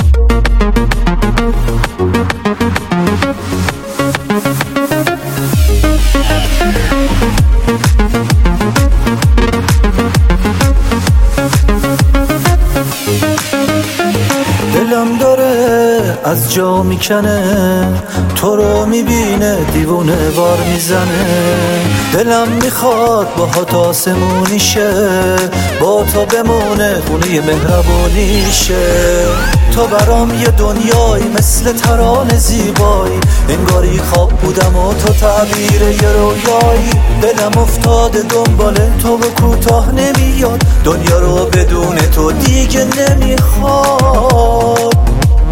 دلم داره از جا میکنه، تو رو میبینه دیوونه وار میزنه. دلم میخواد باهات آسمونیشه، با تو بمونه خونه مهربونیشه. تو برام یه دنیایی مثل ترانه زیبایی، انگاری خواب بودم و تو تعبیر یه رویایی. دلم افتاده دنبال تو و کوتاه نمیاد، دنیا رو بدون تو دیگه نمیخواد.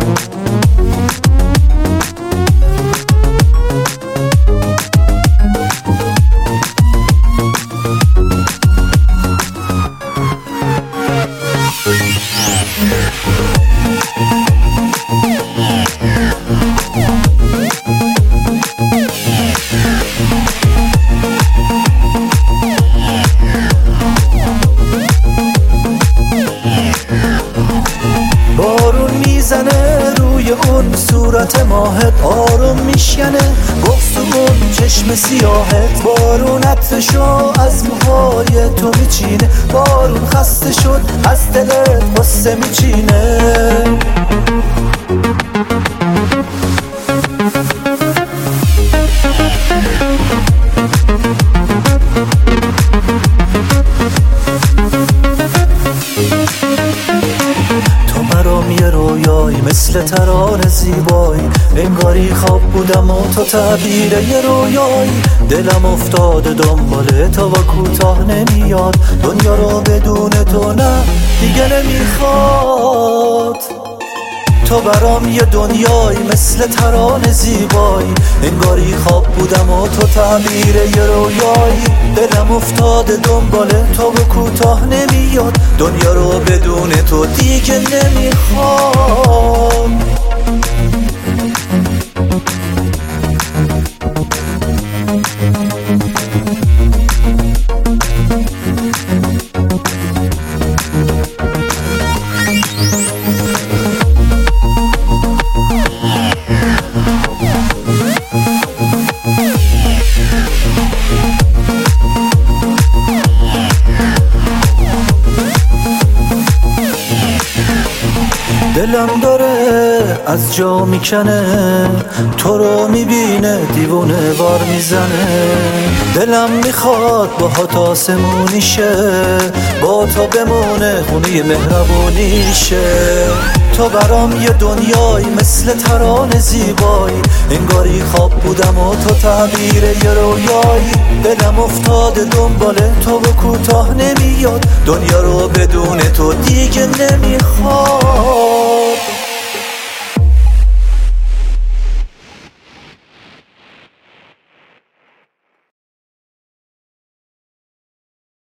بارون میزنه روی اون صورت ماهت، آروم میشکنه گفتگون چشم سیاهت. بارون عطرشو از موهای تو میچینه، بارون خسته شد از دلت غصه میچینه. یه رویایی مثل ترانه زیبایی، انگاری خواب بودم و تو تعبیر یه رویایی. دلم افتاده دنبال تو و کوتاه نمیاد، دنیا رو بدون تو نه دیگه نمیخواد. تو برام یه دنیایی مثل ترانه زیبایی، انگاری خواب بودم و تو تعبیر یه رویایی. دلم افتاده دنبال تو و کوتاه نمیاد، دنیا رو بدون تو دیگه نمیخوام. دلم داره از جا میکنه، تو رو میبینه دیوونه وار میزنه. دلم میخواد باهات آسمونیشه، با تو بمونه خونه مهربونیشه. تو برام یه دنیایی مثل ترانه زیبایی، انگاری خواب بودم و تو تعبیر یه رویایی. دلم افتاده دنبال تو و کوتاه نمیاد، دنیا رو بدون تو دیگه نمیخواد.